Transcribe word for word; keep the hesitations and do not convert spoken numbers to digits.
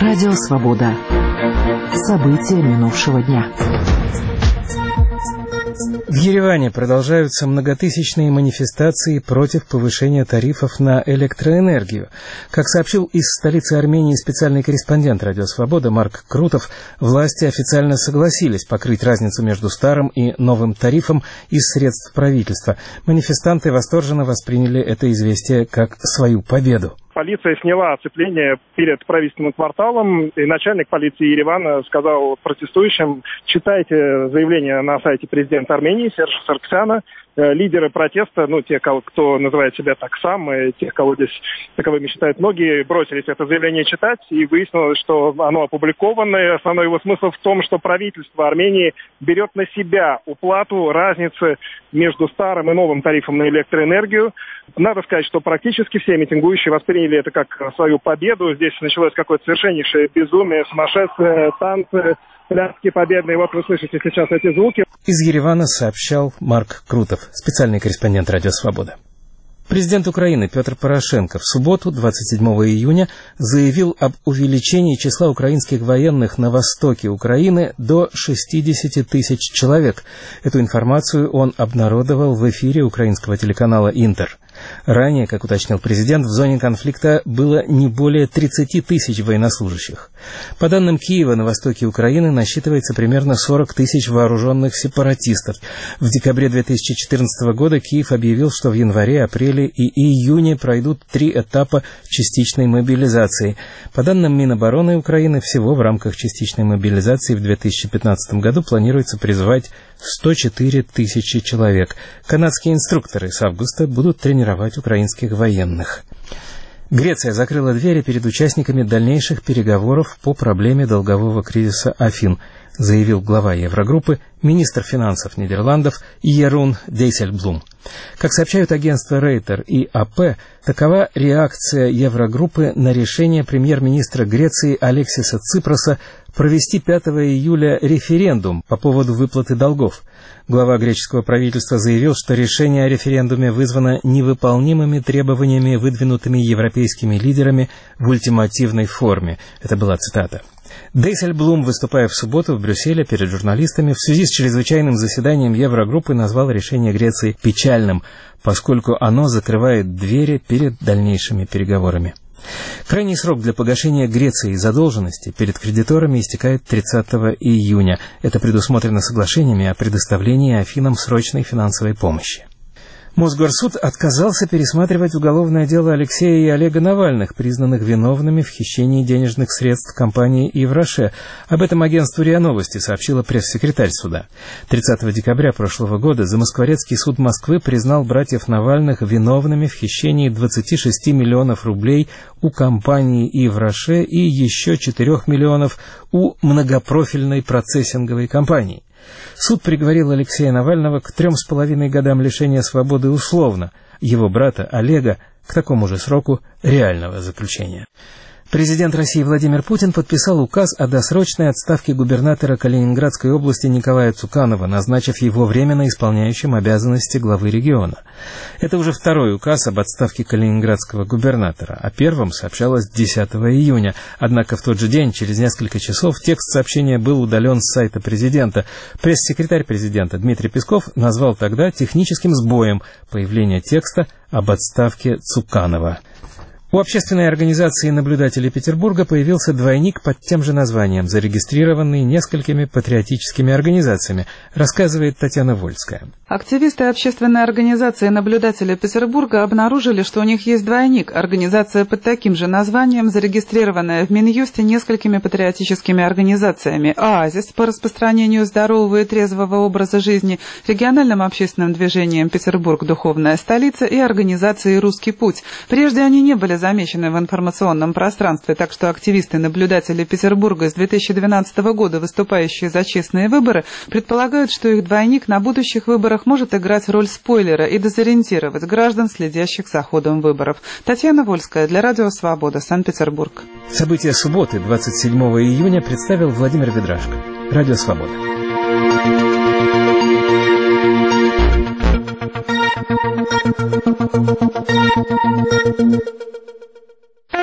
Радио Свобода. События минувшего дня. В Ереване продолжаются многотысячные манифестации против повышения тарифов на электроэнергию. Как сообщил из столицы Армении специальный корреспондент «Радио Свобода» Марк Крутов, власти официально согласились покрыть разницу между старым и новым тарифом из средств правительства. Манифестанты восторженно восприняли это известие как свою победу. Полиция сняла оцепление перед правительственным кварталом, и начальник полиции Еревана сказал протестующим: читайте заявление на сайте президента Армении Сержа Саргсяна. Лидеры протеста, ну, те, кто называет себя так сам, и тех, кого здесь таковыми считают многие, бросились это заявление читать, и выяснилось, что оно опубликовано, и основной его смысл в том, что правительство Армении берет на себя уплату разницы между старым и новым тарифом на электроэнергию. Надо сказать, что практически все митингующие восприняли это как свою победу. Здесь началось какое-то совершеннейшее безумие, сумасшествие, танцы, пляски победные. Вот вы слышите сейчас эти звуки. Из Еревана сообщал Марк Крутов, специальный корреспондент «Радио Свобода». Президент Украины Петр Порошенко в субботу, двадцать седьмого июня, заявил об увеличении числа украинских военных на востоке Украины до шестидесяти тысяч человек. Эту информацию он обнародовал в эфире украинского телеканала «Интер». Ранее, как уточнил президент, в зоне конфликта было не более тридцати тысяч военнослужащих. По данным Киева, на востоке Украины насчитывается примерно сорок тысяч вооруженных сепаратистов. В декабре две тысячи четырнадцатого года Киев объявил, что в январе, апреле и июне пройдут три этапа частичной мобилизации. По данным Минобороны Украины, всего в рамках частичной мобилизации в две тысячи пятнадцатом году планируется призвать сто четыре тысячи человек. Канадские инструкторы с августа будут тренировать украинских военных. Греция закрыла двери перед участниками дальнейших переговоров по проблеме долгового кризиса Афин, заявил глава Еврогруппы, министр финансов Нидерландов Ерун Дейсельблум. Как сообщают агентства Рейтер и АП, такова реакция Еврогруппы на решение премьер-министра Греции Алексиса Ципроса провести пятого июля референдум по поводу выплаты долгов. Глава греческого правительства заявил, что решение о референдуме вызвано невыполнимыми требованиями, выдвинутыми европейскими лидерами в ультимативной форме. Это была цитата. Дейсельблум, выступая в субботу в Брюсселе перед журналистами, в связи с чрезвычайным заседанием Еврогруппы назвал решение Греции печальным, поскольку оно закрывает двери перед дальнейшими переговорами. Крайний срок для погашения Греции задолженности перед кредиторами истекает тридцатого июня. Это предусмотрено соглашениями о предоставлении Афинам срочной финансовой помощи. Мосгорсуд отказался пересматривать уголовное дело Алексея и Олега Навальных, признанных виновными в хищении денежных средств компании «Ивраше». Об этом агентству РИА Новости сообщила пресс-секретарь суда. тридцатого декабря прошлого года Замоскворецкий суд Москвы признал братьев Навальных виновными в хищении двадцати шести миллионов рублей у компании «Ивраше» и еще четырёх миллионов у многопрофильной процессинговой компании. Суд приговорил Алексея Навального к трем с половиной годам лишения свободы условно, его брата Олега к такому же сроку реального заключения. Президент России Владимир Путин подписал указ о досрочной отставке губернатора Калининградской области Николая Цуканова, назначив его временно исполняющим обязанности главы региона. Это уже второй указ об отставке калининградского губернатора. О первом сообщалось десятого июня. Однако в тот же день, через несколько часов, текст сообщения был удален с сайта президента. Пресс-секретарь президента Дмитрий Песков назвал тогда техническим сбоем появление текста об отставке Цуканова. У общественной организации наблюдателей Петербурга появился двойник под тем же названием, зарегистрированный несколькими патриотическими организациями, рассказывает Татьяна Вольская. Активисты общественной организации наблюдателей Петербурга обнаружили, что у них есть двойник. Организация под таким же названием, зарегистрированная в Минюсте несколькими патриотическими организациями. «Оазис» по распространению здорового и трезвого образа жизни, региональным общественным движением «Петербург. Духовная столица» и организацией «Русский путь». Прежде они не были замечены в информационном пространстве, так что активисты-наблюдатели Петербурга с две тысячи двенадцатого года, выступающие за честные выборы, предполагают, что их двойник на будущих выборах может играть роль спойлера и дезориентировать граждан, следящих за ходом выборов. Татьяна Вольская для Радио Свобода, Санкт-Петербург. События субботы, двадцать седьмого июня, представил Владимир Ведрашко. Радио Свобода.